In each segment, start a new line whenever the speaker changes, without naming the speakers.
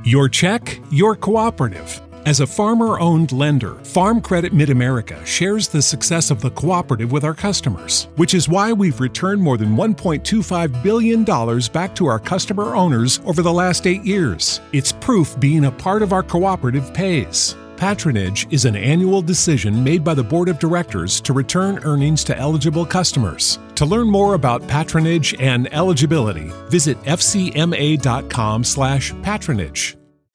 Your check, your cooperative. As a farmer-owned lender, Farm Credit Mid-America shares the success of the cooperative with our customers, which is why we've returned more than $1.25 billion back to our customer owners over the last 8 years. It's proof being a part of our cooperative pays. Patronage is an annual decision made by the Board of Directors to return earnings to eligible customers. To learn more about patronage and eligibility, visit fcma.com/patronage.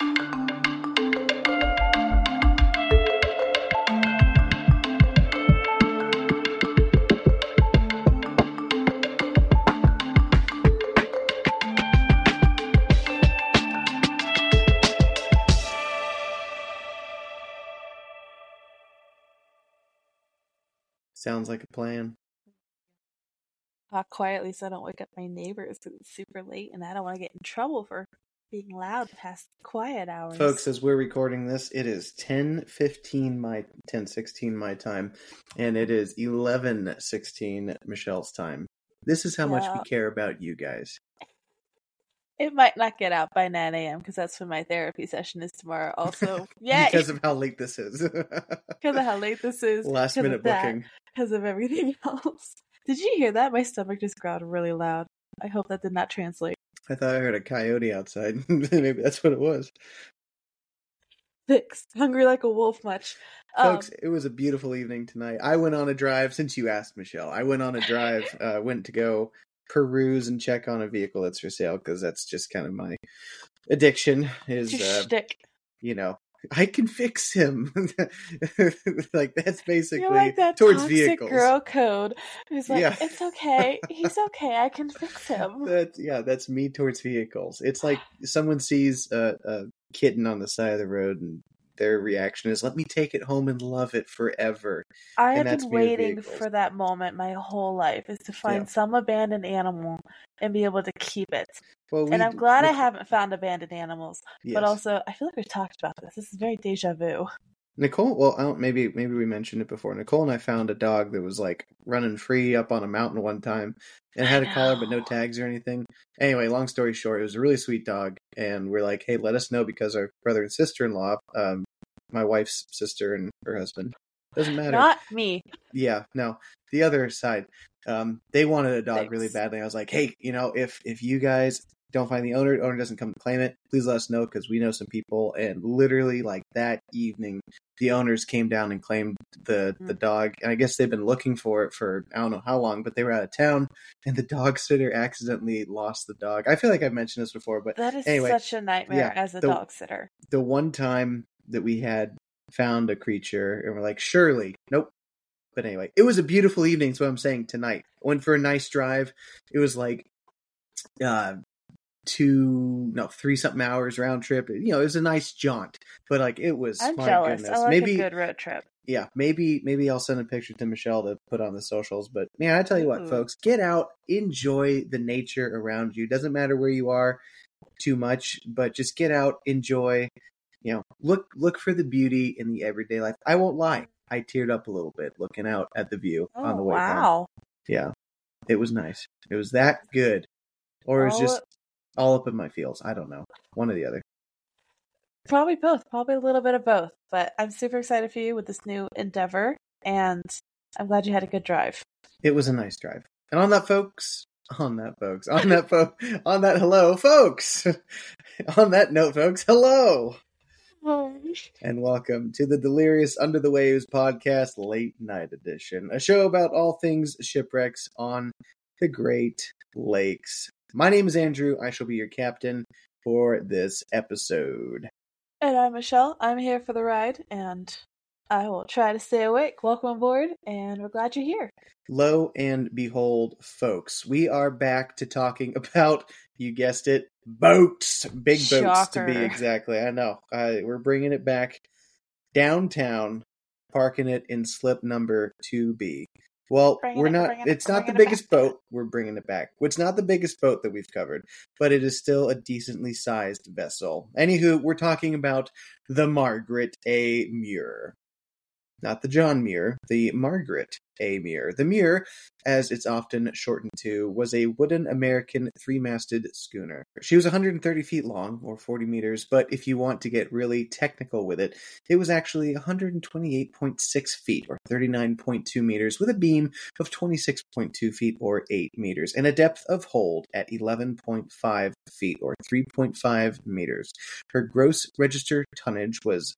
Sounds like a plan.
Talk quietly so I don't wake up my neighbors because it's super late and I don't want to get in trouble for being loud past quiet hours.
Folks, as we're recording this, it is 10:16 my time, and it is 11:16 Michelle's time. This is how much we care about you guys.
It might not get out by 9 a.m. because that's when my therapy session is tomorrow. Also, yeah,
because of how late this is.
Because of how late this is.
Last minute booking.
Because of everything else. Did you hear that? My stomach just growled really loud. I hope that did not translate.
I thought I heard a coyote outside. Maybe that's what it was.
Fixed. Hungry like a wolf much.
Folks, it was a beautiful evening tonight. I went on a drive, since you asked, Michelle. I went on a drive, went to go peruse and check on a vehicle that's for sale, because that's just kind of my addiction is, I can fix him. Like, that's basically
You're like that
towards
toxic
vehicles.
Girl code. Who's like, It's okay. He's okay. I can fix him.
That's me towards vehicles. It's like someone sees a kitten on the side of the road and their reaction is, let me take it home and love it forever.
I have been waiting for that moment my whole life, is to find some abandoned animal and be able to keep it. Well, and I'm glad I haven't found abandoned animals. Yes. But also, I feel like we've talked about this. This is very deja vu.
Nicole, well, maybe we mentioned it before. Nicole and I found a dog that was like running free up on a mountain one time and had a collar but no tags or anything. Anyway, long story short, it was a really sweet dog, and we're like, hey, let us know, because our brother and sister-in-law, my wife's sister and her husband, doesn't matter.
Not me.
Yeah, no, the other side. They wanted a dog really badly. I was like, hey, if you guys don't find the owner doesn't come to claim it, please let us know, because we know some people. And literally, like, that evening, the owners came down and claimed the dog. And I guess they've been looking for it for I don't know how long, but they were out of town, and the dog sitter accidentally lost the dog. I feel like I've mentioned this before, but
that is
anyway,
such a nightmare as a dog sitter.
The one time that we had found a creature, and we're like, surely, nope. But anyway, it was a beautiful evening. That's what I'm saying. Tonight, went for a nice drive. It was like 3-something hours round trip. It was a nice jaunt, but like, it was.
I'm
my
jealous.
Goodness.
I like
maybe
a good road trip.
Yeah, maybe I'll send a picture to Michelle to put on the socials. But man, I tell you what, folks, get out, enjoy the nature around you. Doesn't matter where you are too much, but just get out, enjoy. Look for the beauty in the everyday life. I won't lie, I teared up a little bit looking out at the view on the way home. Yeah, it was nice. It was that good, or it was just all up in my feels. I don't know, one or the other.
Probably both. Probably a little bit of both. But I'm super excited for you with this new endeavor, and I'm glad you had a good drive.
It was a nice drive. And on that, folks. On that hello, folks. On that note, folks, hello. And welcome to the Delirious Under the Waves podcast, late night edition, a show about all things shipwrecks on the Great Lakes. My name is Andrew. I shall be your captain for this episode.
And I'm Michelle. I'm here for the ride, and I will try to stay awake. Welcome aboard, and we're glad you're here.
Lo and behold, folks, we are back to talking about, you guessed it, boats. Big boats.
Shocker.
To be exactly. I know. We're bringing it back downtown, parking it in slip number 2B. Well, it's not the biggest boat. We're bringing it back. It's not the biggest boat that we've covered, but it is still a decently sized vessel. Anywho, we're talking about the Margaret A. Muir. Not the John Muir, the Margaret A. Muir. The Muir, as it's often shortened to, was a wooden American three-masted schooner. She was 130 feet long, or 40 meters, but if you want to get really technical with it, it was actually 128.6 feet, or 39.2 meters, with a beam of 26.2 feet, or 8 meters, and a depth of hold at 11.5 feet, or 3.5 meters. Her gross register tonnage was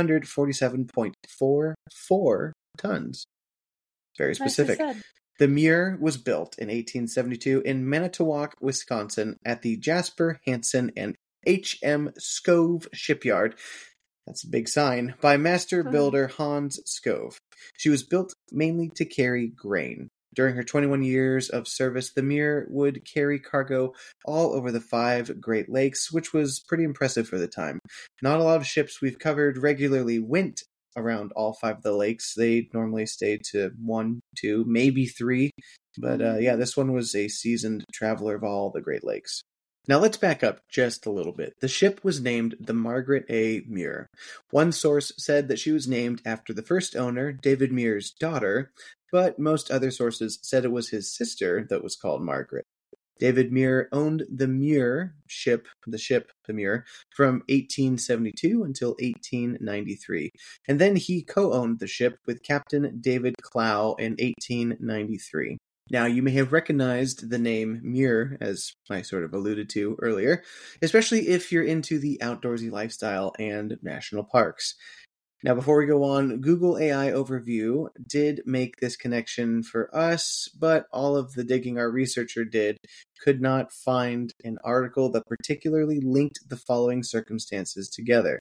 347.44 tons. Very specific. The Muir was built in 1872 in Manitowoc, Wisconsin at the Jasper, Hansen, and H.M. Scove shipyard. That's a big sign. By master builder Hans Scove. She was built mainly to carry grain. During her 21 years of service, the Muir would carry cargo all over the 5 Great Lakes, which was pretty impressive for the time. Not a lot of ships we've covered regularly went around all 5 of the lakes. They normally stayed to 1, 2, maybe 3. But this one was a seasoned traveler of all the Great Lakes. Now let's back up just a little bit. The ship was named the Margaret A. Muir. One source said that she was named after the first owner, David Muir's daughter, but most other sources said it was his sister that was called Margaret. David Muir owned the Muir ship, the Muir, from 1872 until 1893, and then he co-owned the ship with Captain David Clow in 1893. Now, you may have recognized the name Muir, as I sort of alluded to earlier, especially if you're into the outdoorsy lifestyle and national parks. Now, before we go on, Google AI Overview did make this connection for us, but all of the digging our researcher did could not find an article that particularly linked the following circumstances together.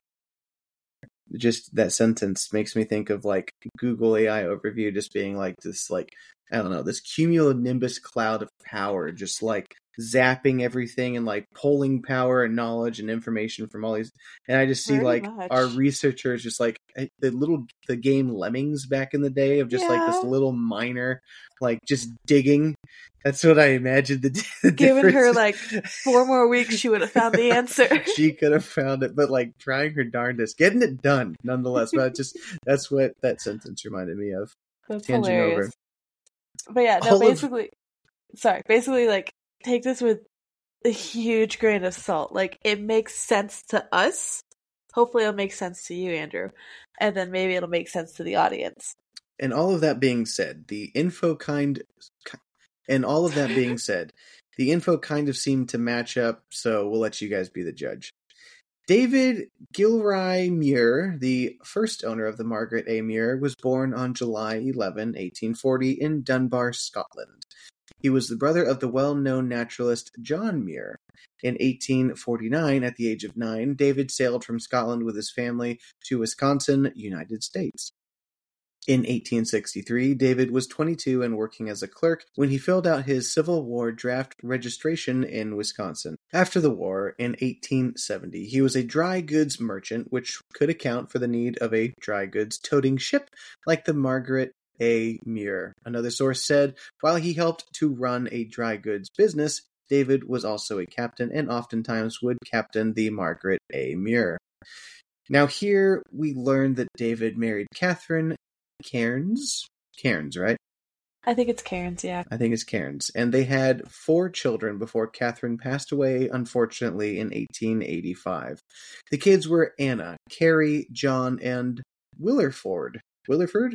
Just that sentence makes me think of like Google AI Overview just being like this, like, I don't know, this cumulonimbus cloud of power, just like zapping everything and like pulling power and knowledge and information from all these. And I just see like our researchers just like the game Lemmings back in the day of just like this little miner, like just digging. That's what I imagined the
Given her like 4 more weeks, she would have found the answer.
She could have found it, but like trying her darndest, getting it done nonetheless. But that's what that sentence reminded me of.
That's hilarious. Over. But yeah, no, basically like take this with a huge grain of salt. Like it makes sense to us. Hopefully it'll make sense to you, Andrew. And then maybe it'll make sense to the audience.
And all of that being said, the info kind of seemed to match up, so we'll let you guys be the judge. David Gilroy Muir, the first owner of the Margaret A. Muir, was born on July 11, 1840 in Dunbar, Scotland. He was the brother of the well-known naturalist John Muir. In 1849, at the age of 9, David sailed from Scotland with his family to Wisconsin, United States. In 1863, David was 22 and working as a clerk when he filled out his Civil War draft registration in Wisconsin. After the war, in 1870, he was a dry goods merchant, which could account for the need of a dry goods toting ship like the Margaret A. Muir. Another source said, while he helped to run a dry goods business, David was also a captain and oftentimes would captain the Margaret A. Muir. Now here we learn that David married Catherine Cairns, right?
I think it's Cairns, yeah.
I think it's Cairns. And they had 4 children before Catherine passed away, unfortunately, in 1885. The kids were Anna, Carrie, John, and Willerford. Willerford.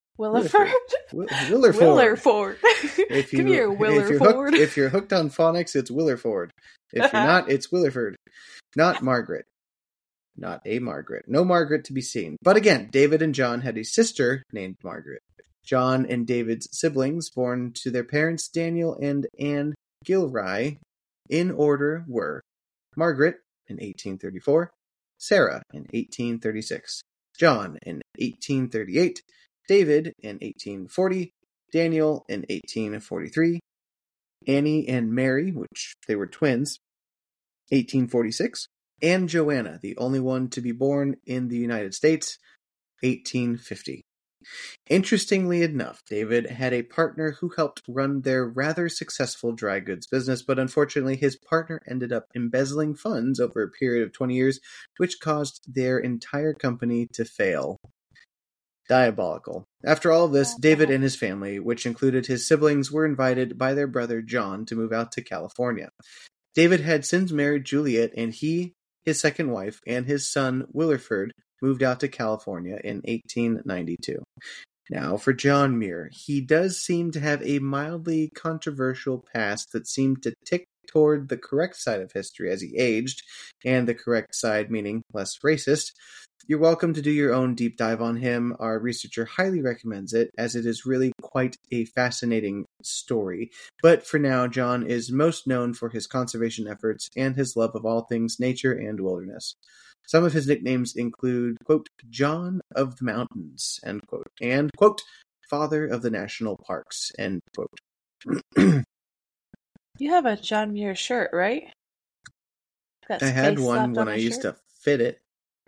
Willerford. Come here, Willerford.
If you're hooked on phonics, it's Willerford. If you're not, it's Willerford. Not Margaret. Not a Margaret. No Margaret to be seen. But again, David and John had a sister named Margaret. John and David's siblings, born to their parents Daniel and Anne Gilroy, in order were Margaret in 1834, Sarah in 1836, John in 1838, David in 1840, Daniel in 1843, Annie and Mary, which they were twins, 1846, and Joanna, the only one to be born in the United States, 1850. Interestingly enough, David had a partner who helped run their rather successful dry goods business, but unfortunately his partner ended up embezzling funds over a period of 20 years, which caused their entire company to fail. Diabolical. After all of this, David and his family, which included his siblings, were invited by their brother John to move out to California. David had since married Juliet, and he, his second wife, and his son Williford moved out to California in 1892. Now, for John Muir, he does seem to have a mildly controversial past that seemed to tick toward the correct side of history as he aged, and the correct side meaning less racist. You're welcome to do your own deep dive on him. Our researcher highly recommends it, as it is really quite a fascinating story. But for now, John is most known for his conservation efforts and his love of all things nature and wilderness. Some of his nicknames include, quote, John of the Mountains, end quote, and, quote, Father of the National Parks, end quote.
You have a John Muir shirt, right?
I had one when I used to fit it.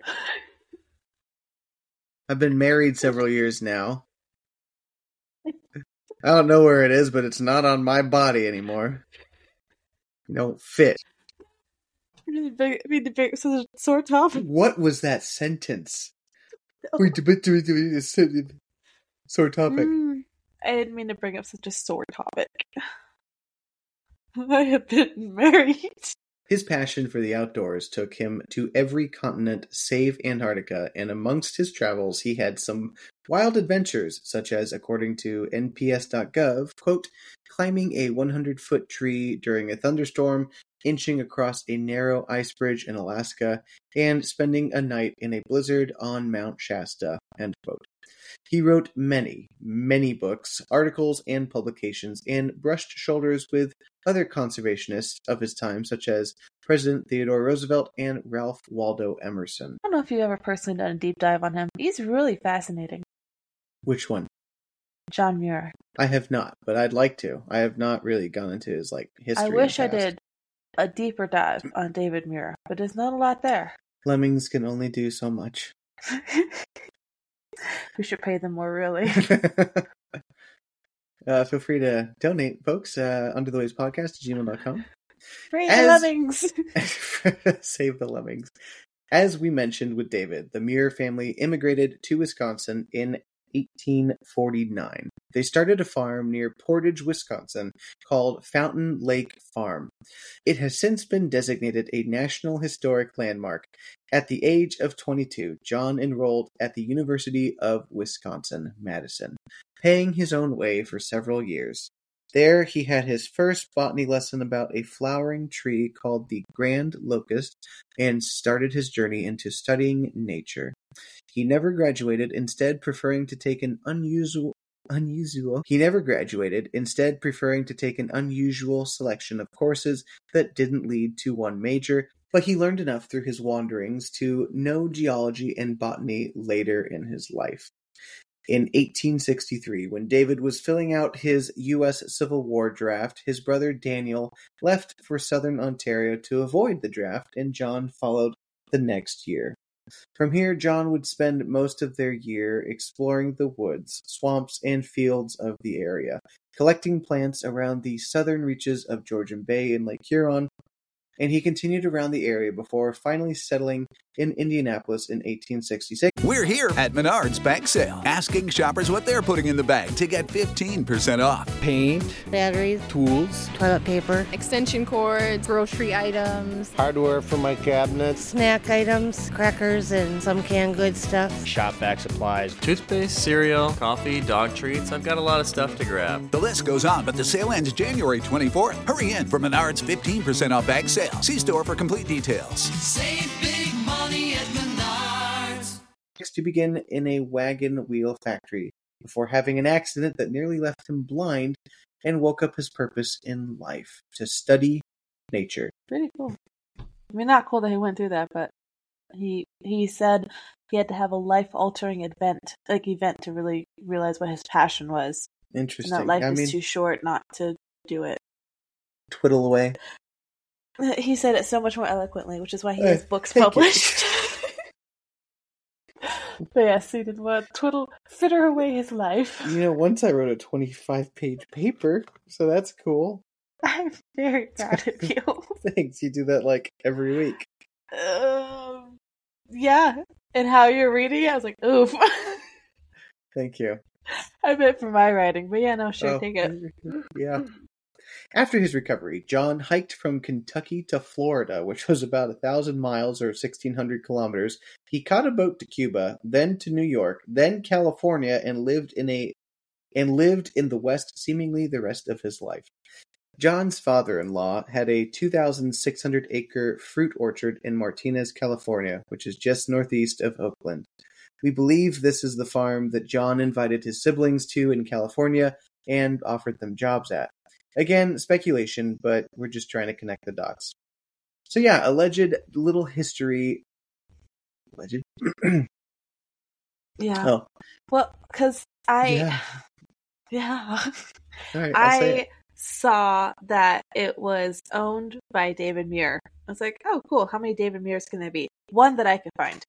I've been married several years now. I don't know where it is, but it's not on my body anymore. You don't fit.
Really big. I mean, the big. So the sore topic.
What was that sentence? Sore topic.
I didn't mean to bring up such a sore topic. I have been married.
His passion for the outdoors took him to every continent save Antarctica, and amongst his travels he had some wild adventures, such as, according to NPS.gov, quote, climbing a 100-foot tree during a thunderstorm, inching across a narrow ice bridge in Alaska, and spending a night in a blizzard on Mount Shasta, end quote. He wrote many, many books, articles, and publications, and brushed shoulders with other conservationists of his time, such as President Theodore Roosevelt and Ralph Waldo Emerson.
I don't know if you've ever personally done a deep dive on him. He's really fascinating.
Which one?
John Muir.
I have not, but I'd like to. I have not really gone into his history.
I wish I did a deeper dive on David Muir, but there's not a lot there.
Lemmings can only do so much.
We should pay them more, really.
Feel free to donate, folks, Under the Waves Podcast at gmail.com.
Save the lemmings.
Save the lemmings. As we mentioned with David, the Muir family immigrated to Wisconsin in 1849. They started a farm near Portage, Wisconsin, called Fountain Lake Farm. It has since been designated a National Historic Landmark. At the age of 22, John enrolled at the University of Wisconsin-Madison, paying his own way for several years. There, he had his first botany lesson about a flowering tree called the Grand Locust and started his journey into studying nature. He never graduated, instead preferring to take an unusual selection of courses that didn't lead to one major, but he learned enough through his wanderings to know geology and botany later in his life. In 1863, when David was filling out his U.S. Civil War draft, his brother Daniel left for southern Ontario to avoid the draft, and John followed the next year. From here, John would spend most of their year exploring the woods, swamps, and fields of the area, collecting plants around the southern reaches of Georgian Bay and Lake Huron, and he continued around the area before finally settling in Indianapolis in 1866.
We're here at Menards Bag Sale, asking shoppers what they're putting in the bag to get 15% off.
Paint,
batteries,
tools,
toilet paper,
extension cords, grocery items,
hardware for my cabinets,
snack items, crackers, and some canned goods stuff.
Shop vac supplies,
toothpaste, cereal, coffee, dog treats. I've got a lot of stuff to grab.
The list goes on, but the sale ends January 24th. Hurry in for Menards 15% off bag sale. See store for complete details.
Save big money at Menards.
Next, to begin in a wagon wheel factory before having an accident that nearly left him blind and woke up his purpose in life, to study nature.
Pretty cool. I mean, not cool that he went through that, but he said he had to have a life-altering event to really realize what his passion was.
Interesting.
And that life is too short not to do it.
Twiddle away.
He said it so much more eloquently, which is why he has books published. But yes, he did what? Fritter away his life.
Once I wrote a 25-page paper, so that's cool.
I'm very proud of you.
Thanks. You do that every week.
Yeah. And how you're reading, I was like, oof.
Thank you.
I bet for my writing, but yeah, no, sure, take it.
Yeah. After his recovery, John hiked from Kentucky to Florida, which was about 1,000 miles or 1,600 kilometers. He caught a boat to Cuba, then to New York, then California, and lived in the West seemingly the rest of his life. John's father-in-law had a 2,600-acre fruit orchard in Martinez, California, which is just northeast of Oakland. We believe this is the farm that John invited his siblings to in California and offered them jobs at. Again, speculation, but we're just trying to connect the dots. So yeah, alleged little history. Alleged?
Yeah.
Oh.
Well, because I... Yeah. All right, I saw that it was owned by David Muir. I was like, oh, cool. How many David Muirs can there be? One that I could find.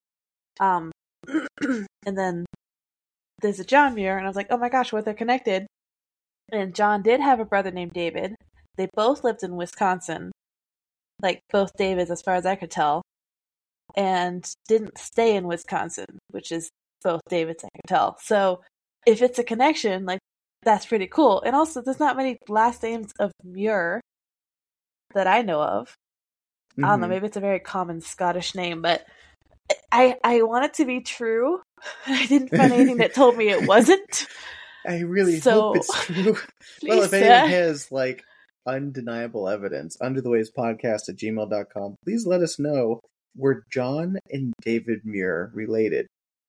And then there's a John Muir, and I was like, oh my gosh, what, they're connected. And John did have a brother named David. They both lived in Wisconsin. Like, both Davids, as far as I could tell. And didn't stay in Wisconsin, which is both Davids, I could tell. So, if it's a connection, like, that's pretty cool. And also, there's not many last names of Muir that I know of. Mm-hmm. I don't know, maybe it's a very common Scottish name, but I want it to be true. I didn't find anything that told me it wasn't.
I really hope it's true. Well, if anyone has, like, undeniable evidence, underthewayspodcast@gmail.com, please let us know. Were John and David Muir related?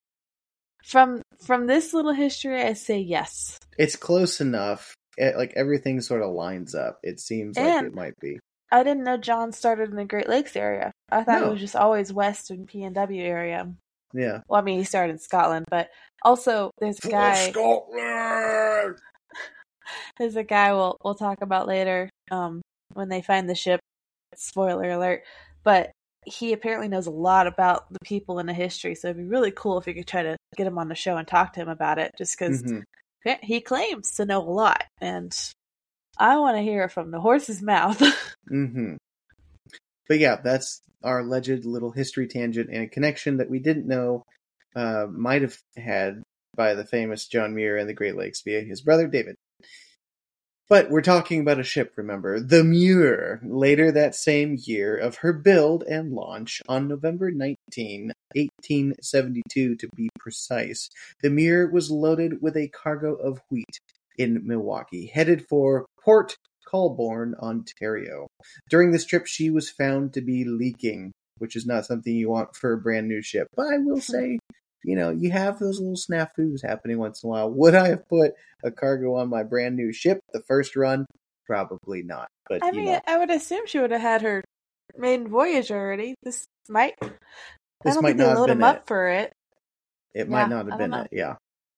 From this little history, I say yes.
It's close enough. Like, everything sort of lines up. It seems like it might be.
I didn't know John started in the Great Lakes area. I thought it was just always west in PNW area.
Yeah.
Well, I mean, he started in Scotland, but also there's a guy.
Scotland!
There's a guy we'll talk about later when they find the ship. Spoiler alert. But he apparently knows a lot about the people in the history, so it'd be really cool if you could try to get him on the show and talk to him about it, just because he claims to know a lot, and I want to hear it from the horse's mouth.
Mm-hmm. But yeah, that's our alleged little history tangent and connection that we didn't know might have had by the famous John Muir in the Great Lakes via his brother David. But we're talking about a ship, remember, the Muir, later that same year of her build and launch on November 19, 1872 to be precise. The Muir was loaded with a cargo of wheat in Milwaukee, headed for Port Colborne, Ontario. During this trip, she was found to be leaking, which is not something you want for a brand new ship. But I will say, you have those little snafus happening once in a while. Would I have put a cargo on my brand new ship the first run? Probably not. But
I mean, I would assume she would have had her maiden voyage already. This might not load them up for it.
It might not have been it. Yeah.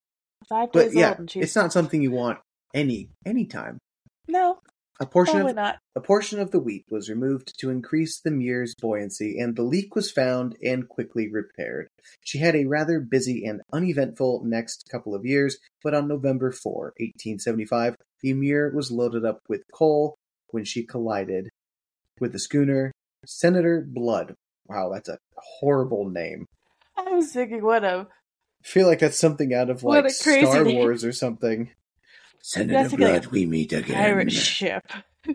5 days old, and
it's not something you want anytime.
No.
A portion of the wheat was removed to increase the Muir's buoyancy, and the leak was found and quickly repaired. She had a rather busy and uneventful next couple of years, but on November 4, 1875, the Muir was loaded up with coal when she collided with the schooner Senator Blood. Wow, that's a horrible name.
I was thinking, what a...
I feel like that's something out of, like, Star Wars or something. Senator Blood, we meet again.
Pirate ship.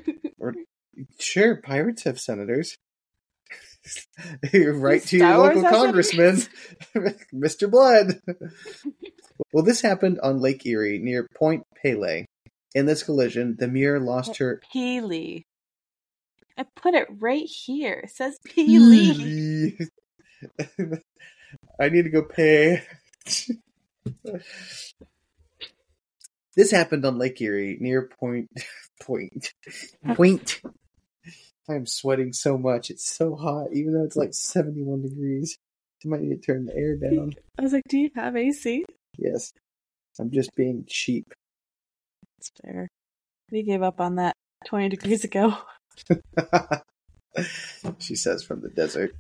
Sure, pirates have senators. Right to your local congressman, Mr. Blood. Well, this happened on Lake Erie near Point Pelee. In this collision, the Muir lost her...
Pelee. I put it right here. It says Pelee.
I need to go pay. This happened on Lake Erie near Point. I am sweating so much. It's so hot, even though it's like 71 degrees. I might need to turn the air down.
I was like, do you have AC?
Yes. I'm just being cheap.
That's fair. We gave up on that 20 degrees ago.
She says from the desert.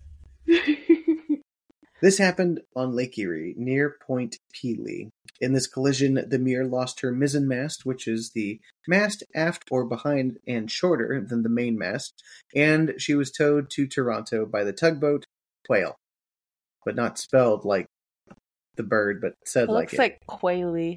This happened on Lake Erie, near Point Pelee. In this collision, the Muir lost her mizzenmast, which is the mast aft or behind and shorter than the main mast, and she was towed to Toronto by the tugboat Whale, but not spelled like the bird, but said like it.
Looks like Quayle.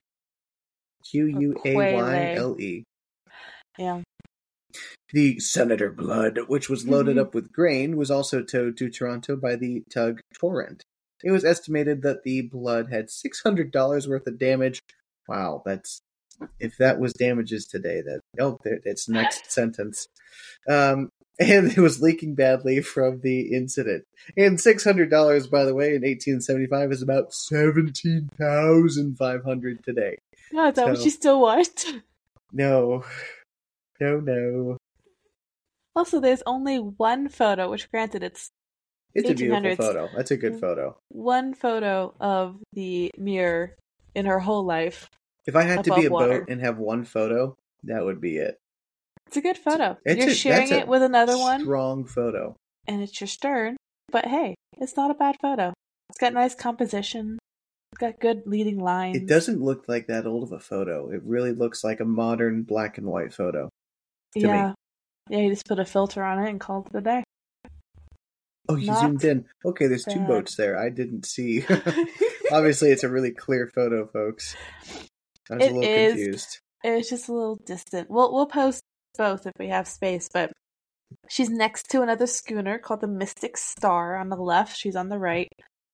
Quayle.
Yeah.
The Senator Blood, which was loaded up with grain, was also towed to Toronto by the tug Torrent. It was estimated that the Blood had $600 worth of damage. Wow, if that was damages today, it's next sentence. And it was leaking badly from the incident. And $600, by the way, in 1875 is about $17,500 today.
Oh, is that what you still want?
No.
Also, there's only one photo, which granted it's
a beautiful photo. That's a good photo.
One photo of the mirror in her whole life.
If I had to be a boat and have one photo, that would be it.
It's a good photo. You're sharing it with another one.
Strong photo.
And it's your stern. But hey, it's not a bad photo. It's got nice composition. It's got good leading lines.
It doesn't look like that old of a photo. It really looks like a modern black and white photo.
Yeah. Me. Yeah, you just put a filter on it and called it a day.
Oh, you zoomed in. Okay, there's two boats there. I didn't see. Obviously, it's a really clear photo, folks. I was a little confused.
It's just a little distant. We'll post both if we have space, but she's next to another schooner called the Mystic Star on the left. She's on the right.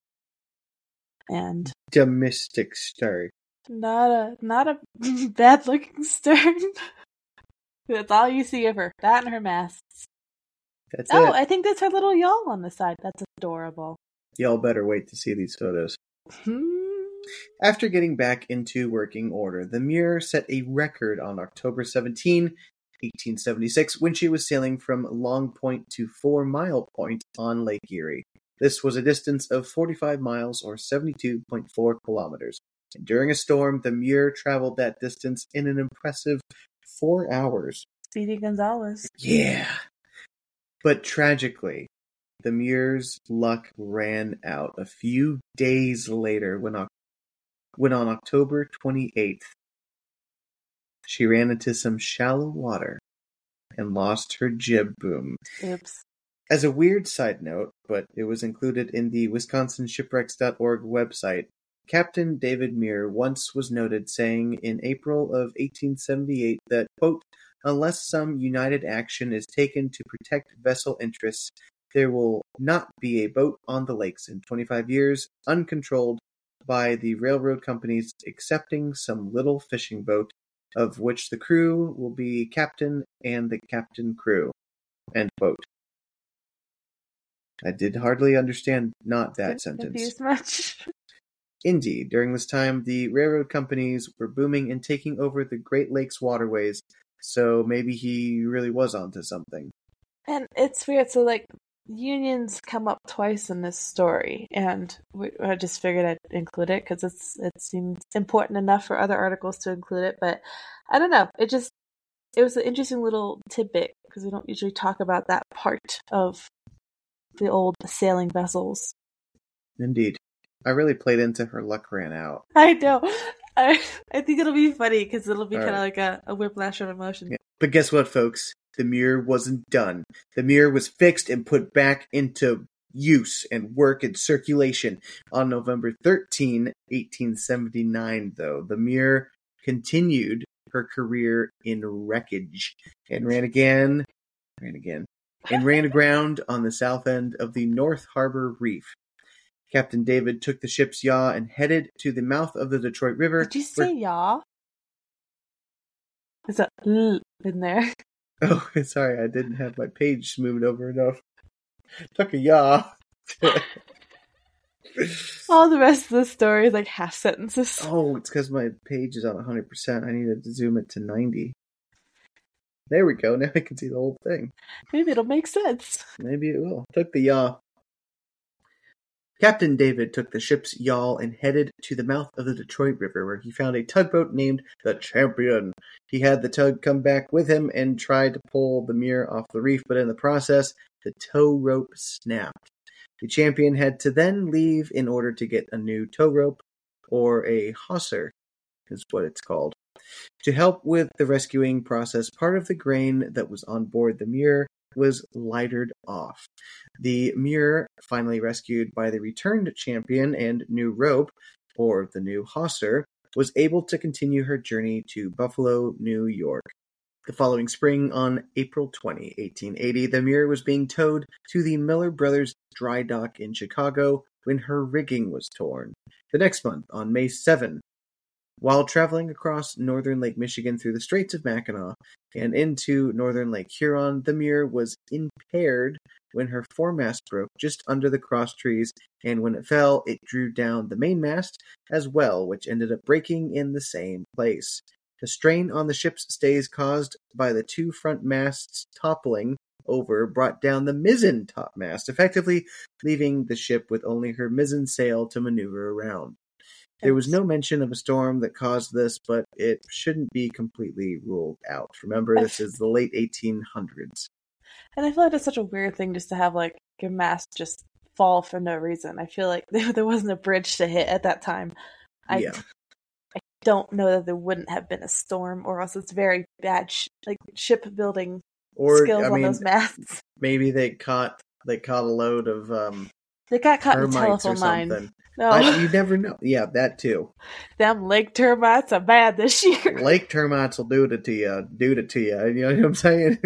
And
the Mystic Star.
Not a bad looking stern. That's all you see of her. That and her masts.
That's it.
I think that's her little yawl on the side. That's adorable.
Y'all better wait to see these photos. After getting back into working order, the Muir set a record on October 17, 1876, when she was sailing from Long Point to 4 Mile Point on Lake Erie. This was a distance of 45 miles or 72.4 kilometers. And during a storm, the Muir traveled that distance in an impressive 4 hours.
Speedy Gonzales.
Yeah. But tragically, the Muir's luck ran out a few days later when on October 28th, she ran into some shallow water and lost her jib boom.
Oops.
As a weird side note, but it was included in the WisconsinShipwrecks.org website, Captain David Muir once was noted saying in April of 1878 that, quote, unless some united action is taken to protect vessel interests, there will not be a boat on the lakes in 25 years, uncontrolled by the railroad companies, excepting some little fishing boat, of which the crew will be captain and the captain crew. End quote. I did hardly understand not that sentence.
Confused much?
Indeed, during this time, the railroad companies were booming and taking over the Great Lakes waterways, so maybe he really was onto something.
And it's weird, so unions come up twice in this story, and I just figured I'd include it because it seems important enough for other articles to include it, but I don't know, it was an interesting little tidbit because we don't usually talk about that part of the old sailing vessels.
Indeed. I really played into her luck ran out.
I know. I think it'll be funny because it'll be kind of like a whiplash of emotion.
Yeah. But guess what, folks? The Muir wasn't done. The Muir was fixed and put back into use and work and circulation on November 13, 1879, though. The Muir continued her career in wreckage and ran aground on the south end of the North Harbor Reef. Captain David took the ship's yaw and headed to the mouth of the Detroit River.
Did you say yaw? There's a L in there.
Oh, sorry, I didn't have my page moved over enough. Took a yaw.
All the rest of the story is like half sentences.
Oh, it's because my page is on 100%. I needed to zoom it to 90. There we go. Now I can see the whole thing.
Maybe it'll make sense.
Maybe it will. Took the yaw. Captain David took the ship's yawl and headed to the mouth of the Detroit River, where he found a tugboat named the Champion. He had the tug come back with him and tried to pull the Muir off the reef, but in the process, the tow rope snapped. The Champion had to then leave in order to get a new tow rope, or a hawser, is what it's called. To help with the rescuing process, part of the grain that was on board the Muir was lightered off. The Muir, finally rescued by the returned Champion and new rope, or the new Hawser, was able to continue her journey to Buffalo, New York. The following spring, on April 20, 1880, the Mur was being towed to the Miller Brothers dry dock in Chicago when her rigging was torn. The next month, on May 7, while traveling across northern Lake Michigan through the Straits of Mackinac and into northern Lake Huron, the Mur was impaired when her foremast broke just under the cross trees, and when it fell, it drew down the mainmast as well, which ended up breaking in the same place. The strain on the ship's stays caused by the two front masts toppling over brought down the mizzen topmast, effectively leaving the ship with only her mizzen sail to maneuver around. There was no mention of a storm that caused this, but it shouldn't be completely ruled out. Remember, this is the late 1800s.
And I feel like it's such a weird thing just to have, like, your mast just fall for no reason. I feel like there wasn't a bridge to hit at that time. I don't know that there wouldn't have been a storm, or else it's very bad shipbuilding skills on those masts.
Maybe they caught a load of
they got caught in the telephone line. No.
You never know. Yeah, that too.
Them lake termites are bad this year.
Lake termites will do it to you. You know what I'm saying?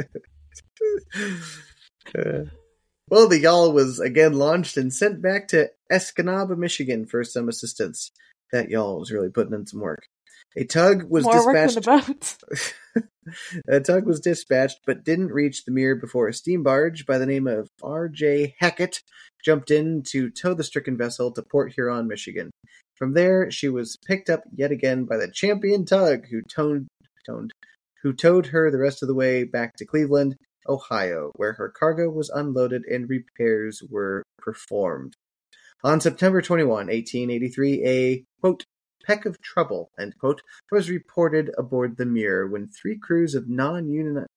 Well, the yawl was again launched and sent back to Escanaba, Michigan for some assistance. That yawl was really putting in some work. A tug was dispatched. A tug was dispatched, but didn't reach the Mur before a steam barge by the name of R.J. Hackett jumped in to tow the stricken vessel to Port Huron, Michigan. From there, she was picked up yet again by the champion tug, who towed her the rest of the way back to Cleveland, Ohio, where her cargo was unloaded and repairs were performed. On September 21, 1883, a, quote, peck of trouble, end quote, was reported aboard the Mur when three crews of non-unionized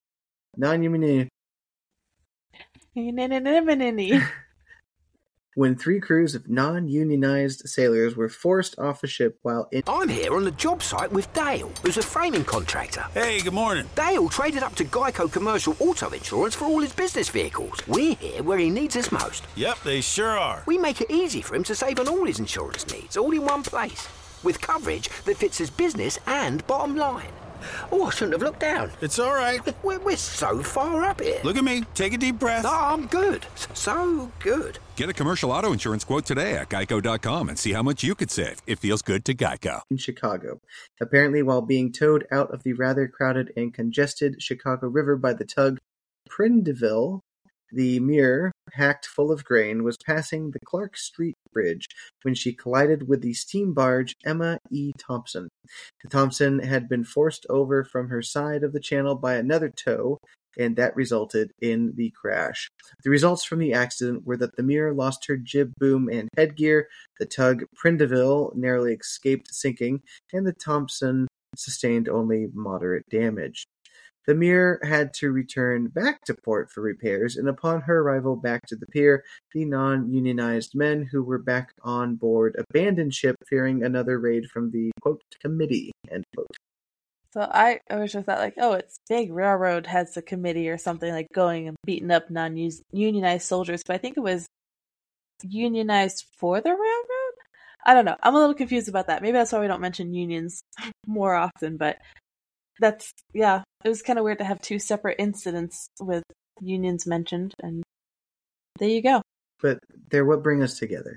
sailors were forced off the ship while in...
I'm here on the job site with Dale, who's a framing contractor.
Hey, good morning.
Dale traded up to Geico Commercial Auto Insurance for all his business vehicles. We're here where he needs us most.
Yep, they sure are.
We make it easy for him to save on all his insurance needs, all in one place, with coverage that fits his business and bottom line. Oh, I shouldn't have looked down.
It's all right.
We're so far up here.
Look at me. Take a deep breath.
No, I'm good. So good.
Get a commercial auto insurance quote today at geico.com and see how much you could save. It feels good to Geico.
In Chicago. Apparently, while being towed out of the rather crowded and congested Chicago River by the tug Prindeville, the Mur, hacked full of grain, was passing the Clark Street Bridge when she collided with the steam barge Emma E. Thompson. The Thompson had been forced over from her side of the channel by another tow, and that resulted in the crash. The results from the accident were that the Mur lost her jib boom and headgear, the tug Prindeville narrowly escaped sinking, and the Thompson sustained only moderate damage. The Mur had to return back to port for repairs, and upon her arrival back to the pier, the non-unionized men who were back on board abandoned ship, fearing another raid from the, quote, committee, end quote.
So I always just thought, like, oh, it's big railroad has a committee or something, like going and beating up non-unionized soldiers, but I think it was unionized for the railroad? I don't know. I'm a little confused about that. Maybe that's why we don't mention unions more often, but that's, yeah, it was kind of weird to have two separate incidents with unions mentioned, and there you go.
But they're what bring us together.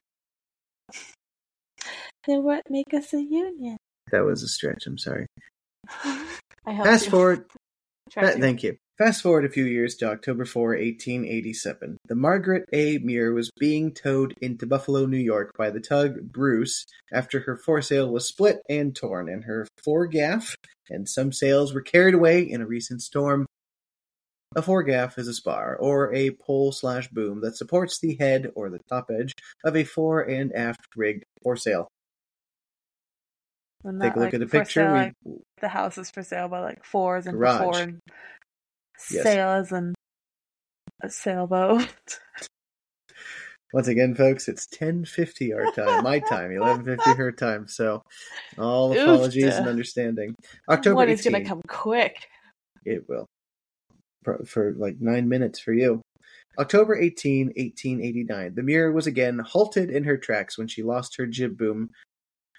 They're what make us a union.
That was a stretch, I'm sorry.
I helped you.
Thank you. Fast forward a few years to October 4, 1887. The Margaret A. Mur was being towed into Buffalo, New York by the tug Bruce after her foresail was split and torn, and her foregaff and some sails were carried away in a recent storm. A foregaff is a spar, or a pole/boom that supports the head or the top edge of a fore and aft rigged foresail. Take a look at a picture.
The house is for sale by like fours and before and sails and a sailboat.
Once again, folks, it's 10:50 our time, my time, 11:50 her time. So, all apologies and understanding. October 18th.
It's going to come quick.
It will. For like 9 minutes for you. October 18, 1889. The Mur was again halted in her tracks when she lost her jib boom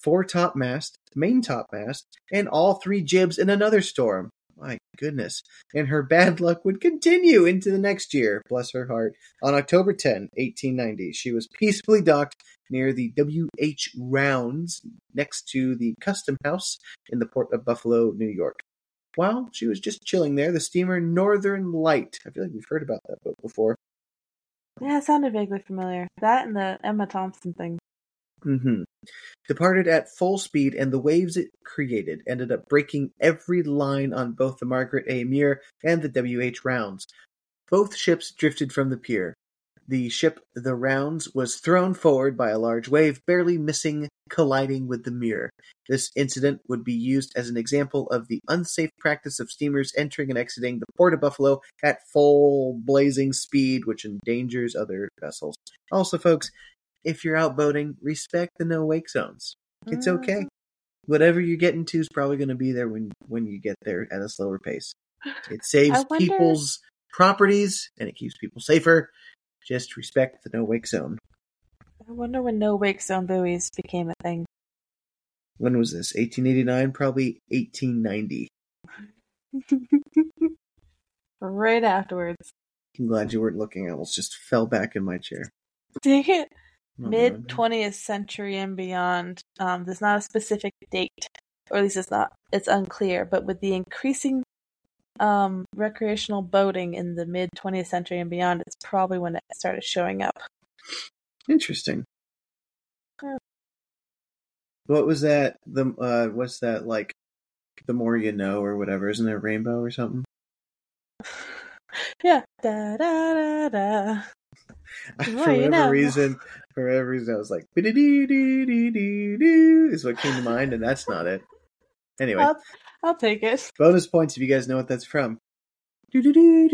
fore topmast, main topmast, and all 3 jibs in another storm. My goodness. And her bad luck would continue into the next year, bless her heart. On October 10, 1890, she was peacefully docked near the W.H. Rounds next to the Custom House in the port of Buffalo, New York. While she was just chilling there, the steamer Northern Light, I feel like we've heard about that boat before.
Yeah, it sounded vaguely familiar. That and the Emma Thompson thing.
Departed at full speed, and the waves it created ended up breaking every line on both the Margaret A. Muir and the W.H. Rounds. Both ships drifted from the pier. The ship, the Rounds, was thrown forward by a large wave, barely missing colliding with the Muir. This incident would be used as an example of the unsafe practice of steamers entering and exiting the port of Buffalo at full blazing speed, which endangers other vessels. Also, folks, if you're out boating, respect the no-wake zones. It's okay. Whatever you get into is probably going to be there when you get there at a slower pace. It saves people's properties, and it keeps people safer. Just respect the no-wake zone.
I wonder when no-wake zone buoys became a thing.
When was this? 1889? Probably 1890.
Right afterwards.
I'm glad you weren't looking. I almost just fell back in my chair.
Dang it. Mid-20th century and beyond. There's not a specific date, or at least it's unclear, but with the increasing recreational boating in the mid-20th century and beyond, it's probably when it started showing up.
Interesting. What was that? What's that, like, the more you know or whatever? Isn't it a rainbow or something?
Yeah. Da da da da.
For whatever reason, I was like, is what came to mind, and that's not it. Anyway.
I'll take it.
Bonus points if you guys know what that's from. It's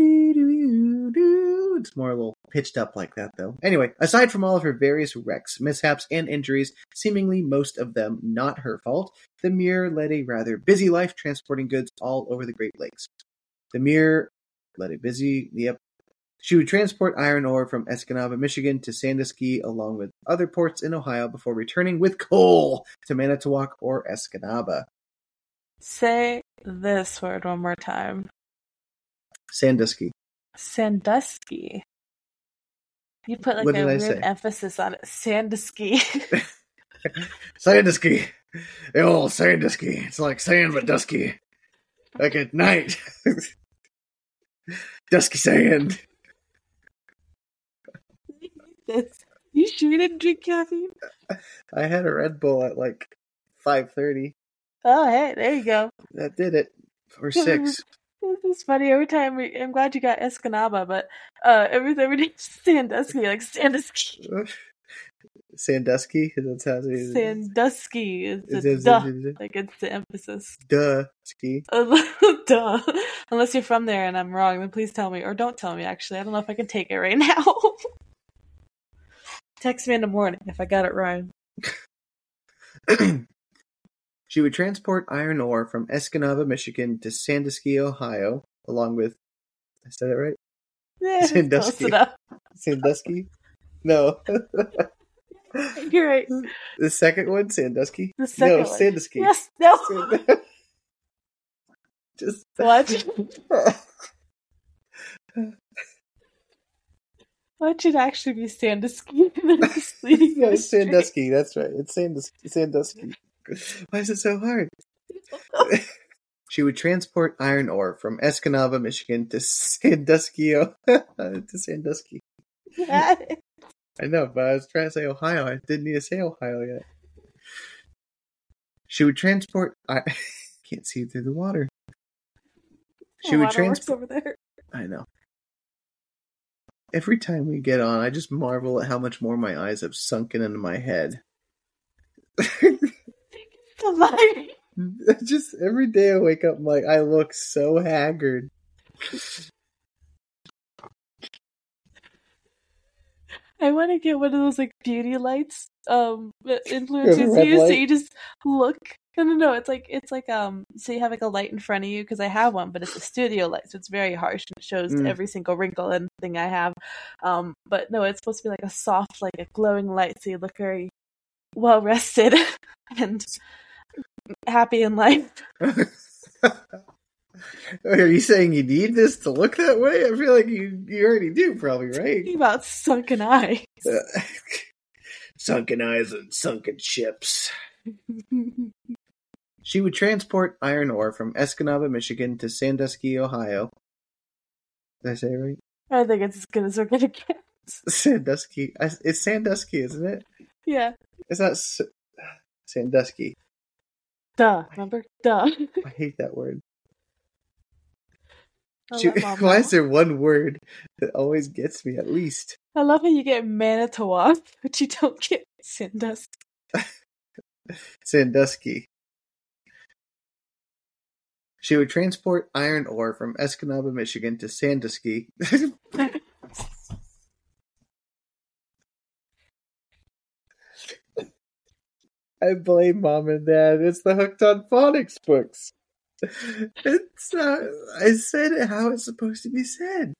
more a little pitched up like that, though. Anyway, aside from all of her various wrecks, mishaps, and injuries, seemingly most of them not her fault, the Muir led a rather busy life transporting goods all over the Great Lakes. The Muir led a busy, She would transport iron ore from Escanaba, Michigan to Sandusky, along with other ports in Ohio, before returning with coal to Manitowoc or Escanaba.
Say this word one more time.
Sandusky.
Sandusky. You put like a weird emphasis on it. Sandusky.
Sandusky. Oh, Sandusky. It's like sand but dusky. Like at night. Dusky sand.
You sure you didn't drink caffeine?
I had a Red Bull at like 5:30.
Oh, hey, there you go.
That did it. Or 6.
It's funny every time. I'm glad you got Escanaba, but every time we Sandusky, like Sandusky.
Sandusky? That's how it is.
Sandusky is the duh. Like it's the emphasis.
Duh. Ski.
Duh. Unless you're from there and I'm wrong, then please tell me. Or don't tell me, actually. I don't know if I can take it right now. Text me in the morning if I got it wrong.
She would transport iron ore from Escanaba, Michigan to Sandusky, Ohio, along with... I said it right?
Yeah,
Sandusky. Sandusky? No.
You're right.
The second one? Sandusky?
The second one.
Sandusky.
Yes, no.
Just...
What? Why should actually be Sandusky?
No, Sandusky, that's right. It's Sandusky. Why is it so hard? She would transport iron ore from Escanaba, Michigan to Sandusky. Sandusky. I know, but I was trying to say Ohio. I didn't need to say Ohio yet. She would transport... can't see through the water. She would transport...
over there.
I know. Every time we get on, I just marvel at how much more my eyes have sunken into my head. Just every day I wake up, I'm like, I look so haggard.
I want to get one of those like beauty lights influencers use, so you just look. No, it's like so you have like a light in front of you, because I have one, but it's a studio light, so it's very harsh and it shows every single wrinkle and thing I have. But no, it's supposed to be like a soft, like a glowing light, so you look very well rested and happy in life.
Are you saying you need this to look that way? I feel like you already do, probably, right?
Talking about sunken eyes.
Sunken eyes and sunken ships. She would transport iron ore from Escanaba, Michigan to Sandusky, Ohio. Did I say it right?
I think it's as good as we're going to get.
Sandusky. It's Sandusky, isn't it?
Yeah.
It's not Sandusky.
Duh. Remember? Duh.
I hate that word. Why is there one word that always gets me, at least?
I love how you get Manitowoc, but you don't get Sandusky.
Sandusky. She would transport iron ore from Escanaba, Michigan to Sandusky. I blame Mom and Dad. It's the Hooked on Phonics books. It's not. I said it how it's supposed to be said.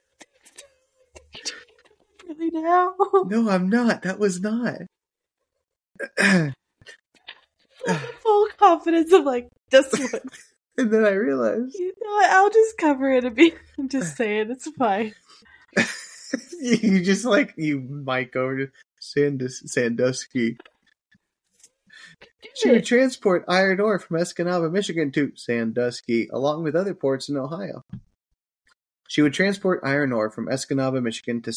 Really now?
No, I'm not. That was not.
Full confidence of like, this one.
And then I realized.
You know what? I'll just cover it and I'm just saying, it's fine.
You just you mic over to Sandusky. She would transport iron ore from Escanaba, Michigan to Sandusky, along with other ports in Ohio. She would transport iron ore from Escanaba, Michigan to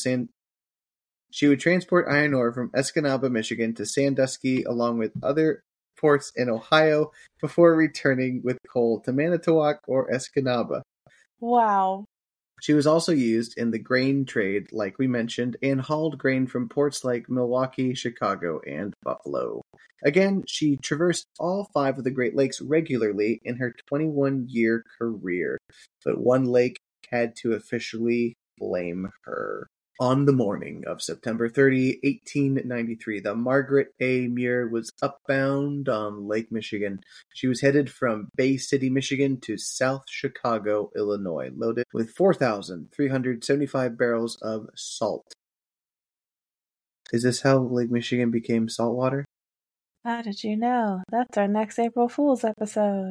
Sandusky, along with other ports in Ohio, before returning with coal to Manitowoc or Escanaba.
Wow.
She was also used in the grain trade, like we mentioned, and hauled grain from ports like Milwaukee, Chicago, and Buffalo. Again, she traversed all 5 of the Great Lakes regularly in her 21-year career, but one lake had to officially blame her. On the morning of September 30, 1893, the Margaret A. Muir was upbound on Lake Michigan. She was headed from Bay City, Michigan to South Chicago, Illinois, loaded with 4,375 barrels of salt. Is this how Lake Michigan became saltwater?
How did you know? That's our next April Fool's episode.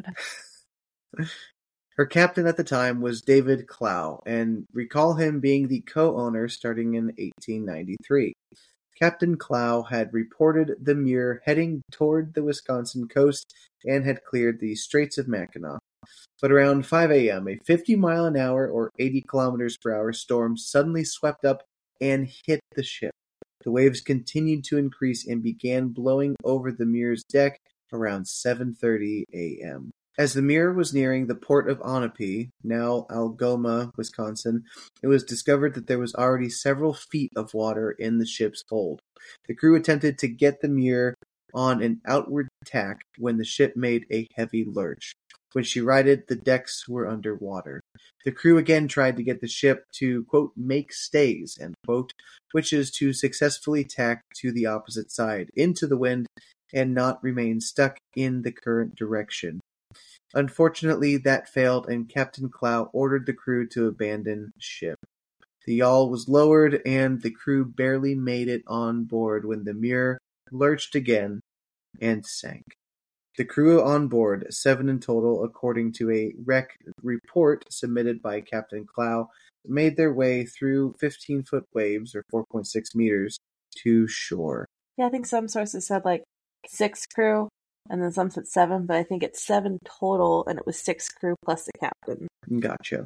Her captain at the time was David Clow, and recall him being the co-owner starting in 1893. Captain Clow had reported the Muir heading toward the Wisconsin coast and had cleared the Straits of Mackinac. But around 5 a.m., a 50-mile-an-hour or 80 km/h storm suddenly swept up and hit the ship. The waves continued to increase and began blowing over the Muir's deck around 7:30 a.m. As the Muir was nearing the port of Onapee, now Algoma, Wisconsin, it was discovered that there was already several feet of water in the ship's hold. The crew attempted to get the Muir on an outward tack when the ship made a heavy lurch. When she righted, the decks were under water. The crew again tried to get the ship to, quote, make stays, end quote, which is to successfully tack to the opposite side, into the wind, and not remain stuck in the current direction. Unfortunately, that failed, and Captain Clow ordered the crew to abandon ship. The yawl was lowered, and the crew barely made it on board when the Muir lurched again and sank. The crew on board, 7 in total, according to a wreck report submitted by Captain Clow, made their way through 15-foot waves, or 4.6 meters, to shore.
Yeah, I think some sources said 6 crew. And then some said 7, but I think it's 7 total, and it was 6 crew plus the captain.
Gotcha.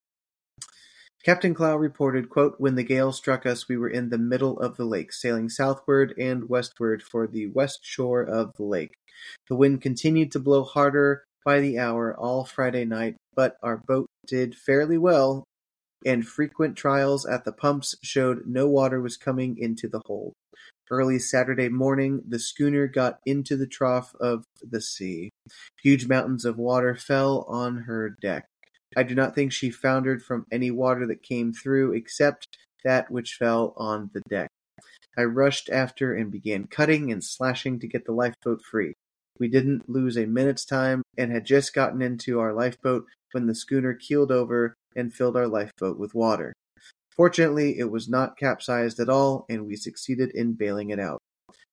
Captain Clow reported, quote, when the gale struck us, we were in the middle of the lake, sailing southward and westward for the west shore of the lake. The wind continued to blow harder by the hour all Friday night, but our boat did fairly well, and frequent trials at the pumps showed no water was coming into the hold. Early Saturday morning, the schooner got into the trough of the sea. Huge mountains of water fell on her deck. I do not think she foundered from any water that came through except that which fell on the deck. I rushed after and began cutting and slashing to get the lifeboat free. We didn't lose a minute's time and had just gotten into our lifeboat when the schooner keeled over and filled our lifeboat with water. Fortunately, it was not capsized at all, and we succeeded in bailing it out.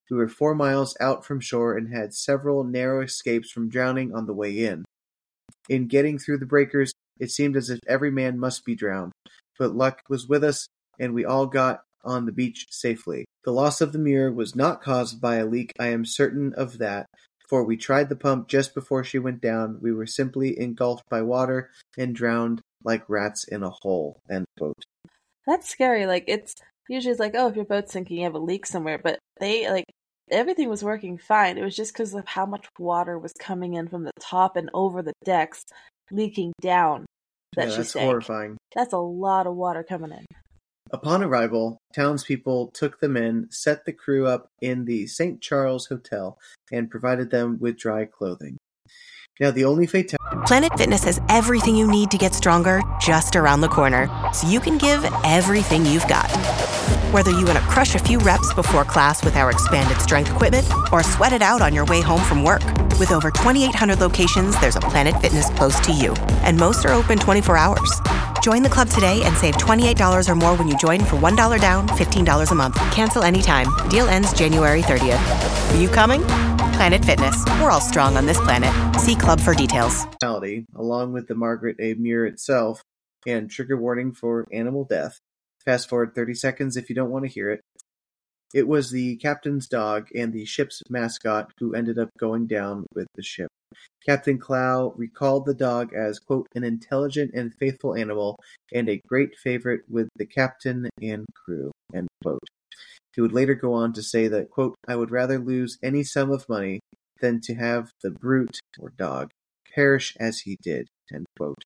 We were 4 miles out from shore and had several narrow escapes from drowning on the way in. In getting through the breakers, it seemed as if every man must be drowned, but luck was with us, and we all got on the beach safely. The loss of the mirror was not caused by a leak, I am certain of that, for we tried the pump just before she went down. We were simply engulfed by water and drowned like rats in a hole." End quote.
That's scary. Like, it's usually it's like, oh, if your boat's sinking, you have a leak somewhere, but they, like, everything was working fine. It was just because of how much water was coming in from the top and over the decks, leaking down.
That's horrifying.
That's a lot of water coming in.
Upon arrival, townspeople took them in, set the crew up in the St. Charles Hotel, and provided them with dry clothing. Now, the only fatality...
Planet Fitness has everything you need to get stronger just around the corner, so you can give everything you've got. Whether you want to crush a few reps before class with our expanded strength equipment or sweat it out on your way home from work. With over 2,800 locations, there's a Planet Fitness close to you, and most are open 24 hours. Join the club today and save $28 or more when you join for $1 down, $15 a month. Cancel anytime. Deal ends January 30th. Are you coming? Planet Fitness. We're all strong on this planet. See club for details.
Along with the Margaret A. Muir itself, and trigger warning for animal death. Fast forward 30 seconds if you don't want to hear it. It was the captain's dog and the ship's mascot who ended up going down with the ship. Captain Clow recalled the dog as, quote, an intelligent and faithful animal and a great favorite with the captain and crew, end quote. He would later go on to say that, quote, I would rather lose any sum of money than to have the brute, or dog, perish as he did, end quote.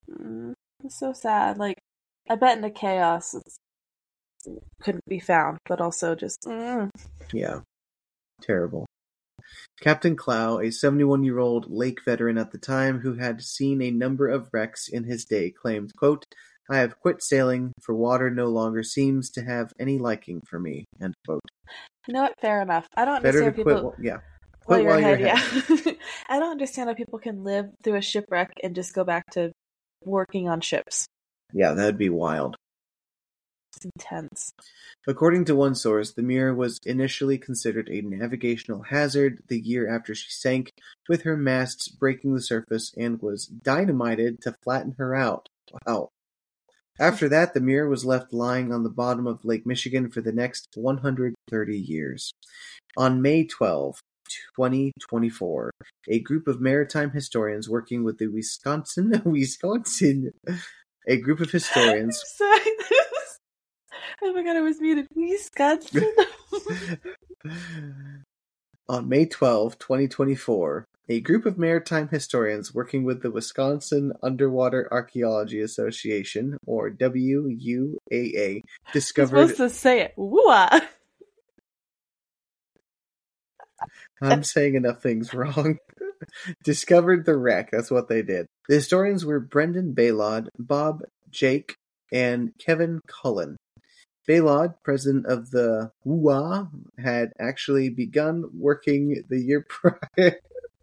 It's so sad. Like, I bet in the chaos it couldn't be found, but also just...
Yeah. Terrible. Captain Clow, a 71-year-old lake veteran at the time who had seen a number of wrecks in his day, claimed, quote, I have quit sailing, for water no longer seems to have any liking for me, end quote.
You know what? Fair enough. I don't understand people...
Quit while you're ahead.
Yeah. I don't understand how people can live through a shipwreck and just go back to working on ships.
Yeah, that'd be wild.
It's intense.
According to one source, the Mirror was initially considered a navigational hazard the year after she sank, with her masts breaking the surface, and was dynamited to flatten her out. Wow. After that, the Mirror was left lying on the bottom of Lake Michigan for the next 130 years. On May 12, 2024, a group of maritime historians working with the a group of historians...
Sorry. Oh my god, I was muted. Wisconsin.
On May 12, 2024, a group of maritime historians working with the Wisconsin Underwater Archaeology Association, or WUAA, discovered...
You're supposed to say it. Woo-ah.
I'm saying enough things wrong. Discovered the wreck. That's what they did. The historians were Brendan Baylod, Bob Jake, and Kevin Cullen. Baylod, president of the WUA, had actually begun working the year prior.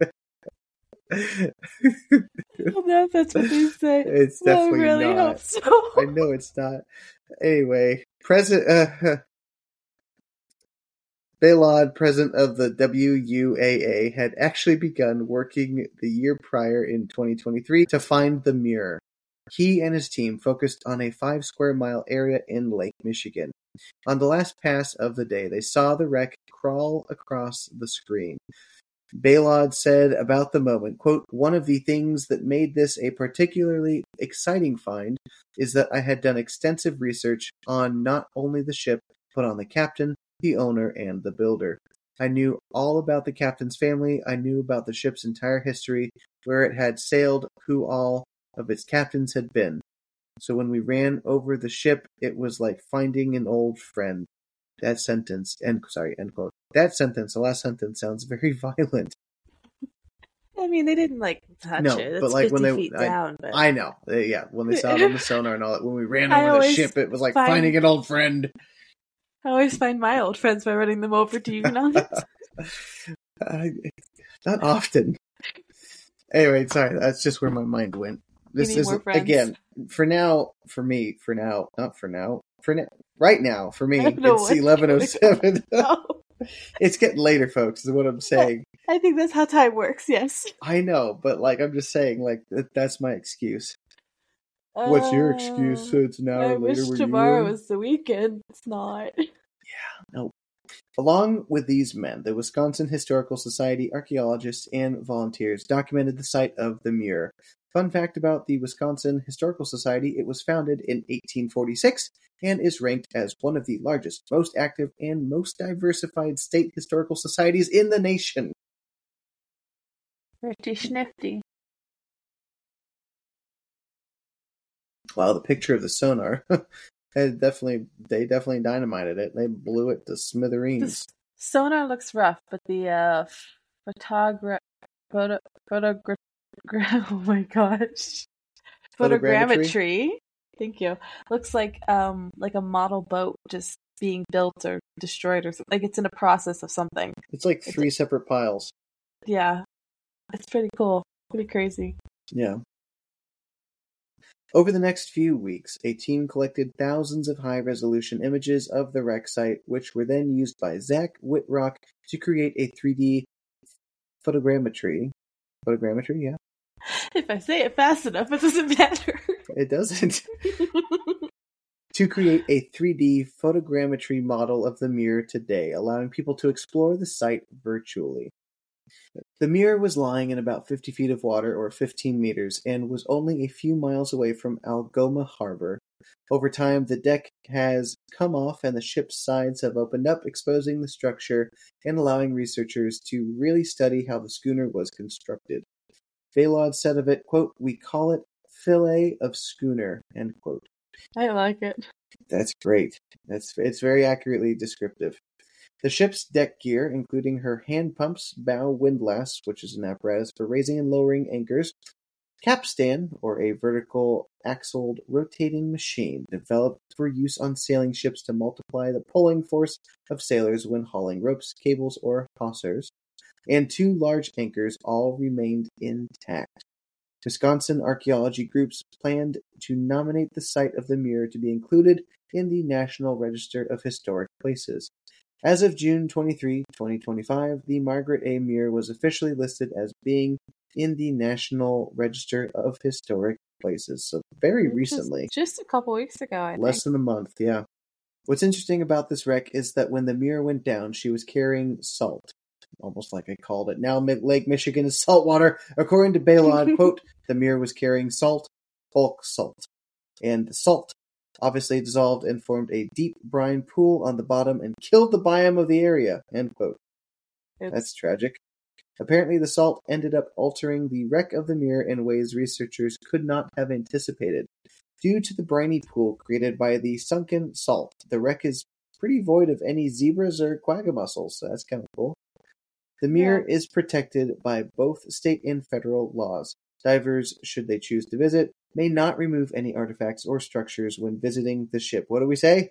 I don't know if that's what they say.
It's definitely
I really
not.
Hope so.
I know it's not. Anyway, Baylod, president of the WUAA, had actually begun working the year prior in 2023 to find the Mirror. He and his team focused on a 5-square-mile area in Lake Michigan. On the last pass of the day, they saw the wreck crawl across the screen. Baylod said about the moment, quote, one of the things that made this a particularly exciting find is that I had done extensive research on not only the ship, but on the captain, the owner, and the builder. I knew all about the captain's family. I knew about the ship's entire history, where it had sailed, who all of its captains had been. So when we ran over the ship, it was like finding an old friend. That sentence, end quote. That sentence, the last sentence, sounds very violent.
I mean, they didn't touch it. It's but 50 when feet down. But...
I know, yeah. When they saw it on the sonar and all that, when we ran over the ship, it was like finding an old friend.
I always find my old friends by running them over. Do you know that?
Not often. Anyway, sorry, that's just where my mind went. This is again right now for me. It's 11:07. It's getting later, folks, is what I'm saying.
I think that's how time works, yes.
I know, but I'm just saying, that's my excuse. What's your excuse? It's an hour later.
I wish tomorrow was the weekend. It's not.
Yeah, no. Along with these men, the Wisconsin Historical Society archaeologists and volunteers documented the site of the Muir. Fun fact about the Wisconsin Historical Society, it was founded in 1846 and is ranked as one of the largest, most active, and most diversified state historical societies in the nation.
Pretty snifty.
Wow, the picture of the sonar. They definitely dynamited it. They blew it to smithereens.
The sonar looks rough, but the photogrammetry. Thank you. Looks like a model boat just being built or destroyed or something. Like it's in a process of something.
It's like three separate piles.
Yeah, it's pretty cool. Pretty crazy.
Yeah. Over the next few weeks, a team collected thousands of high-resolution images of the wreck site, which were then used by Zach Whitrock to create a 3D photogrammetry. Photogrammetry, yeah.
If I say it fast enough, it doesn't matter.
It doesn't. To create a 3D photogrammetry model of the Muir today, allowing people to explore the site virtually. The Muir was lying in about 50 feet of water, or 15 meters, and was only a few miles away from Algoma Harbor. Over time, the deck has come off and the ship's sides have opened up, exposing the structure and allowing researchers to really study how the schooner was constructed. Vailod said of it, quote, "We call it fillet of schooner," end quote.
I like it.
That's great. It's very accurately descriptive. The ship's deck gear, including her hand pumps, bow windlass, which is an apparatus for raising and lowering anchors, capstan, or a vertical axled rotating machine developed for use on sailing ships to multiply the pulling force of sailors when hauling ropes, cables, or hawsers, and two large anchors all remained intact. Wisconsin archaeology groups planned to nominate the site of the Muir to be included in the National Register of Historic Places. As of June 23, 2025, the Margaret A. Muir was officially listed as being in the National Register of Historic Places. So very recently.
Just a couple weeks ago, I think.
Less than a month, yeah. What's interesting about this wreck is that when the Muir went down, she was carrying salt. Almost like I called it. Now Lake Michigan is saltwater. According to Bailod, quote, "The Muir was carrying salt, bulk salt. And the salt obviously dissolved and formed a deep brine pool on the bottom and killed the biome of the area," end quote. That's tragic. Apparently the salt ended up altering the wreck of the Muir in ways researchers could not have anticipated. Due to the briny pool created by the sunken salt, the wreck is pretty void of any zebras or quagga mussels, so that's kind of cool. The Muir is protected by both state and federal laws. Divers, should they choose to visit, may not remove any artifacts or structures when visiting the ship. What do we say?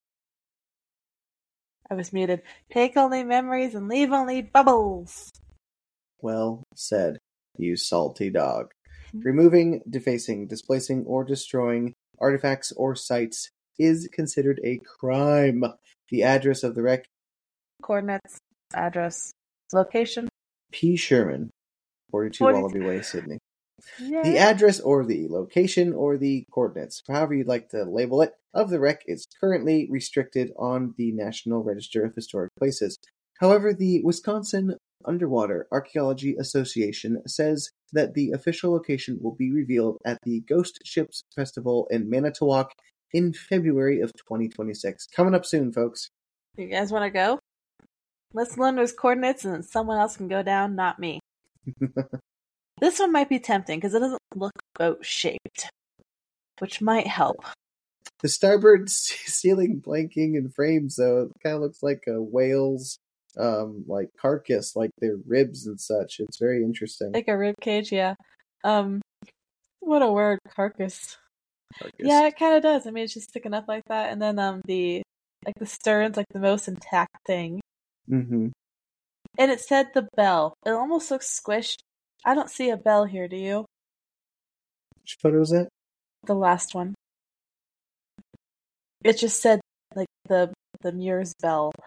I was muted. Take only memories and leave only bubbles.
Well said, you salty dog. Removing, defacing, displacing, or destroying artifacts or sites is considered a crime. The address of the wreck.
Coordinates, address, location.
P. Sherman, 42 Wallaby Way, Sydney.
Yeah.
The address or the location or the coordinates, however you'd like to label it, of the wreck is currently restricted on the National Register of Historic Places. However, the Wisconsin Underwater Archaeology Association says that the official location will be revealed at the Ghost Ships Festival in Manitowoc in February of 2026. Coming up soon, folks.
You guys want to go? Let's learn those coordinates and then someone else can go down, not me. This one might be tempting because it doesn't look boat-shaped, which might help.
The starboard ceiling blanking and frames, though, it kind of looks like a whale's carcass, like their ribs and such. It's very interesting.
Like a rib cage, yeah. What a word, carcass. Yeah, it kind of does. I mean, it's just sticking up like that, and then the stern's like the most intact thing.
Mm-hmm.
And it said the bell. It almost looks squished. I don't see a bell here, do you?
Which photo is that?
The last one. It just said, like, the Muir's bell.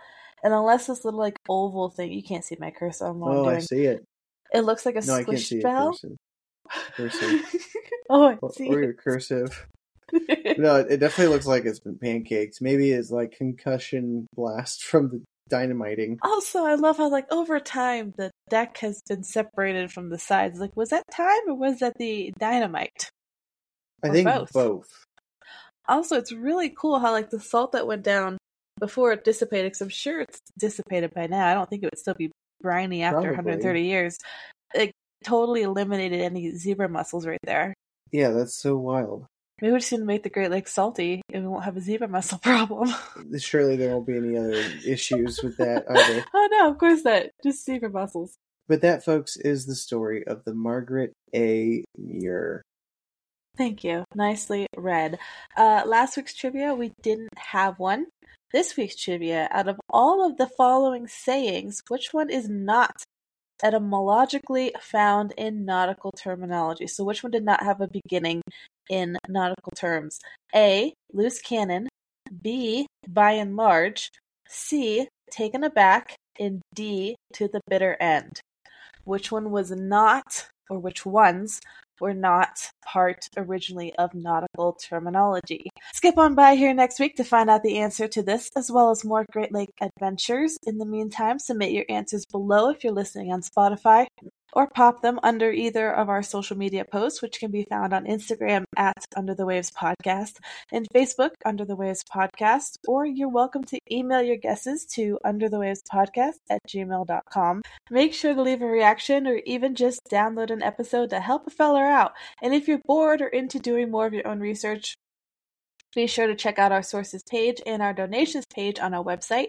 And unless this little like oval thing, you can't see my cursor.
I see it.
It looks like a
No, I can't see
Squishmallow.
Cursive.
Oh, I see
or your cursive. No, it definitely looks like it's been pancaked. Maybe it's like concussion blast from the dynamiting.
Also, I love how like over time the deck has been separated from the sides. Like, was that time or was that the dynamite?
I think both.
Also, it's really cool how like the salt that went down before it dissipated, because I'm sure it's dissipated by now. I don't think it would still be briny after 130 years. It totally eliminated any zebra mussels right there.
Yeah, that's so wild.
Maybe we just need to make the Great Lakes salty and we won't have a zebra mussel problem.
Surely there won't be any other issues with that either.
Oh no, of course not. Just zebra mussels.
But that, folks, is the story of the Margaret A. Muir.
Thank you. Nicely read. Last week's trivia, we didn't have one. This week's trivia, out of all of the following sayings, which one is not etymologically found in nautical terminology? So which one did not have a beginning in nautical terms? A, loose cannon. B, by and large. C, taken aback. And D, to the bitter end. Which one was not, or which ones were not part originally of nautical terminology? Skip on by here next week to find out the answer to this, as well as more Great Lake adventures. In the meantime, submit your answers below if you're listening on Spotify, or pop them under either of our social media posts, which can be found on Instagram at Under the Waves Podcast and Facebook Under the Waves Podcast, or you're welcome to email your guesses to underthewavespodcast@gmail.com. Make sure to leave a reaction or even just download an episode to help a fella out. And if you're bored or into doing more of your own research, be sure to check out our sources page and our donations page on our website,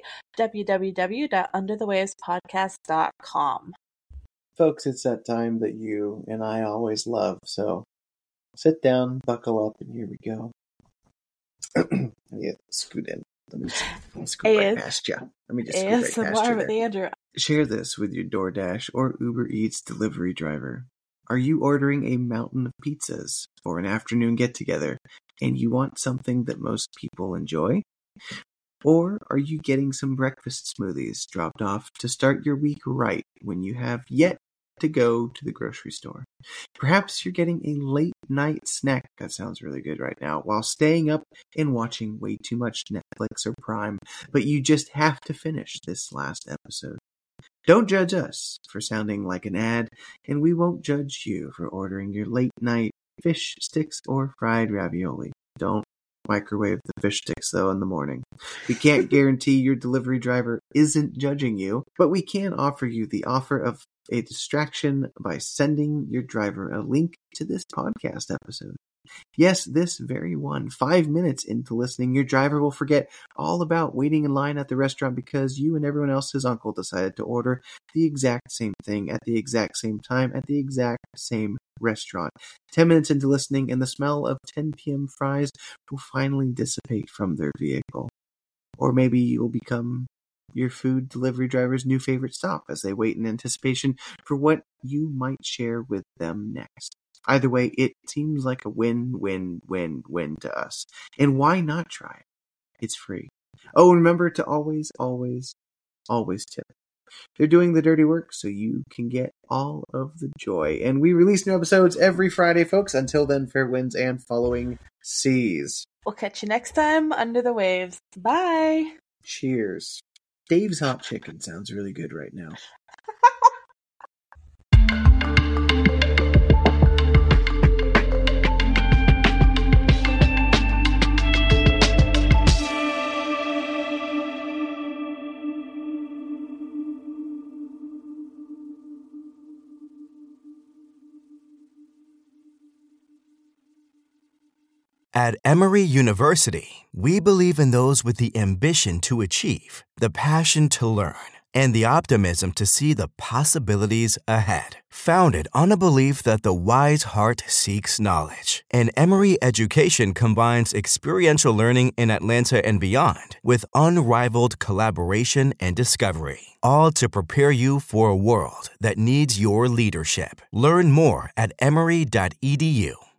www.underthewavespodcast.com.
Folks, it's that time that you and I always love, so sit down, buckle up, and here we go. Scoot in. Let me scoot right past you. Let me just scoot right past you there. Share this with your DoorDash or Uber Eats delivery driver. Are you ordering a mountain of pizzas for an afternoon get-together, and you want something that most people enjoy? Or are you getting some breakfast smoothies dropped off to start your week right when you have yet to go to the grocery store? Perhaps you're getting a late night snack, that sounds really good right now, while staying up and watching way too much Netflix or Prime, but you just have to finish this last episode. Don't judge us for sounding like an ad, and we won't judge you for ordering your late night fish sticks or fried ravioli. Don't microwave the fish sticks, though, in the morning. We can't guarantee your delivery driver isn't judging you, but we can offer you the offer of a distraction by sending your driver a link to this podcast episode. Yes, this very one. 5 minutes into listening, your driver will forget all about waiting in line at the restaurant because you and everyone else's uncle decided to order the exact same thing at the exact same time at the exact same restaurant. 10 minutes into listening, and the smell of 10 p.m. fries will finally dissipate from their vehicle. Or maybe you'll become your food delivery driver's new favorite stop as they wait in anticipation for what you might share with them next. Either way, it seems like a win-win-win-win to us. And why not try it? It's free. Oh, and remember to always, always, always tip. They're doing the dirty work so you can get all of the joy. And we release new episodes every Friday, folks. Until then, fair winds and following seas.
We'll catch you next time under the waves. Bye.
Cheers. Dave's Hot Chicken sounds really good right now.
At Emory University, we believe in those with the ambition to achieve, the passion to learn, and the optimism to see the possibilities ahead. Founded on a belief that the wise heart seeks knowledge, and Emory education combines experiential learning in Atlanta and beyond with unrivaled collaboration and discovery, all to prepare you for a world that needs your leadership. Learn more at emory.edu.